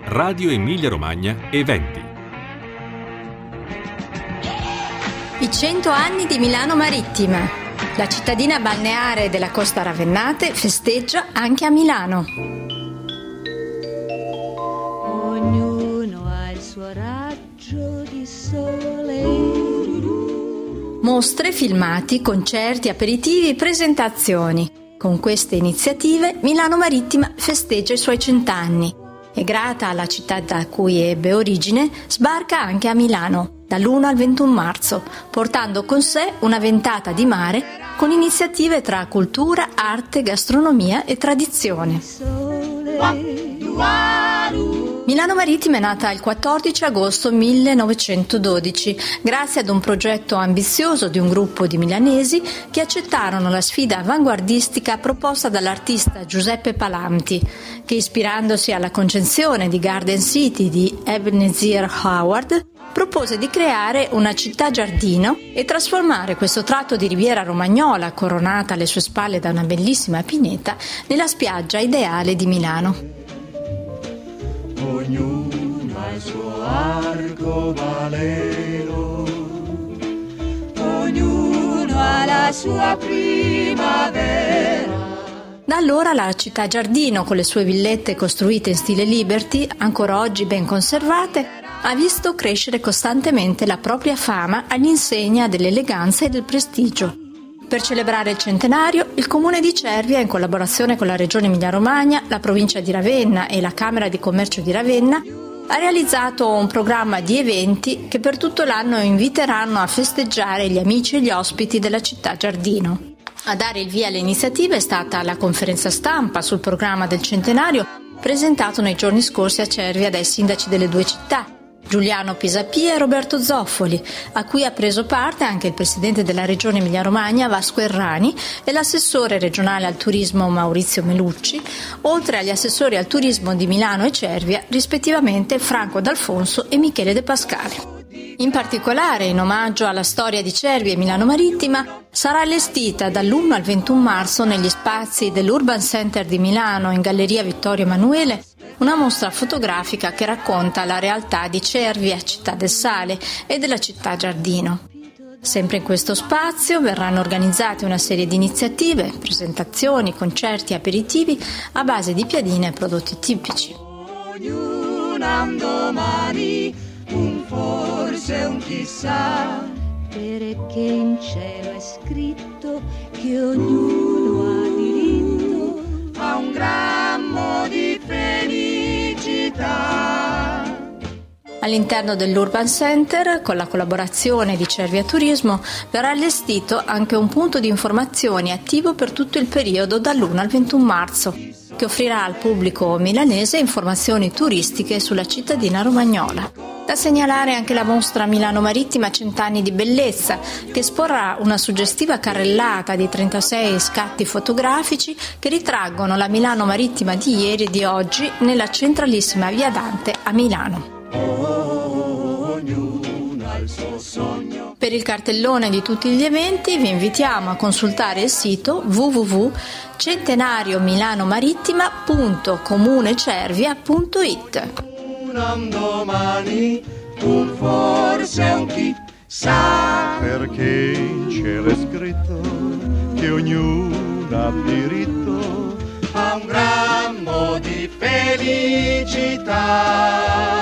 Radio Emilia Romagna Eventi. I 100 anni di Milano Marittima. La cittadina balneare della Costa Ravennate festeggia anche a Milano. Ognuno ha il suo raggio di sole. Mostre, filmati, concerti, aperitivi, presentazioni. Con queste iniziative Milano Marittima festeggia i suoi 100 anni e, grata alla città da cui ebbe origine, sbarca anche a Milano dall'1 al 21 marzo, portando con sé una ventata di mare con iniziative tra cultura, arte, gastronomia e tradizione. Milano Marittima è nata il 14 agosto 1912 grazie ad un progetto ambizioso di un gruppo di milanesi che accettarono la sfida avanguardistica proposta dall'artista Giuseppe Palamti, che, ispirandosi alla concezione di Garden City di Ebenezer Howard, propose di creare una città giardino e trasformare questo tratto di riviera romagnola, coronata alle sue spalle da una bellissima pineta, nella spiaggia ideale di Milano. Ognuno ha il suo arcobaleno, ognuno ha la sua primavera. Da allora la città giardino, con le sue villette costruite in stile Liberty, ancora oggi ben conservate, ha visto crescere costantemente la propria fama all'insegna dell'eleganza e del prestigio. Per celebrare il centenario, il Comune di Cervia, in collaborazione con la Regione Emilia-Romagna, la Provincia di Ravenna e la Camera di Commercio di Ravenna, ha realizzato un programma di eventi che per tutto l'anno inviteranno a festeggiare gli amici e gli ospiti della città giardino. A dare il via alle iniziative è stata la conferenza stampa sul programma del centenario presentato nei giorni scorsi a Cervia dai sindaci delle due città, Giuliano Pisapia e Roberto Zoffoli, a cui ha preso parte anche il presidente della Regione Emilia-Romagna Vasco Errani e l'assessore regionale al turismo Maurizio Melucci, oltre agli assessori al turismo di Milano e Cervia, rispettivamente Franco D'Alfonso e Michele De Pascale. In particolare, in omaggio alla storia di Cervia e Milano Marittima, sarà allestita dall'1 al 21 marzo negli spazi dell'Urban Center di Milano, in Galleria Vittorio Emanuele, una mostra fotografica che racconta la realtà di Cervia, città del sale, e della città giardino. Sempre in questo spazio verranno organizzate una serie di iniziative, presentazioni, concerti e aperitivi a base di piadine e prodotti tipici. Ognuno ha un domani, un forse, un chissà, Perché in cielo è scritto che ognuno ha diritto a un grammo di felicità. All'interno dell'Urban Center, con la collaborazione di Cervia Turismo, verrà allestito anche un punto di informazioni attivo per tutto il periodo dall'1 al 21 marzo, che offrirà al pubblico milanese informazioni turistiche sulla cittadina romagnola. Da segnalare anche la mostra Milano Marittima 100 anni di bellezza, che esporrà una suggestiva carrellata di 36 scatti fotografici che ritraggono la Milano Marittima di ieri e di oggi nella centralissima Via Dante a Milano. Per il cartellone di tutti gli eventi vi invitiamo a consultare il sito www.centenariomilanomarittima.comunecervia.it. Un domani, un forse, un chissà, perché in cielo è scritto che ognuno ha diritto a un grammo di felicità.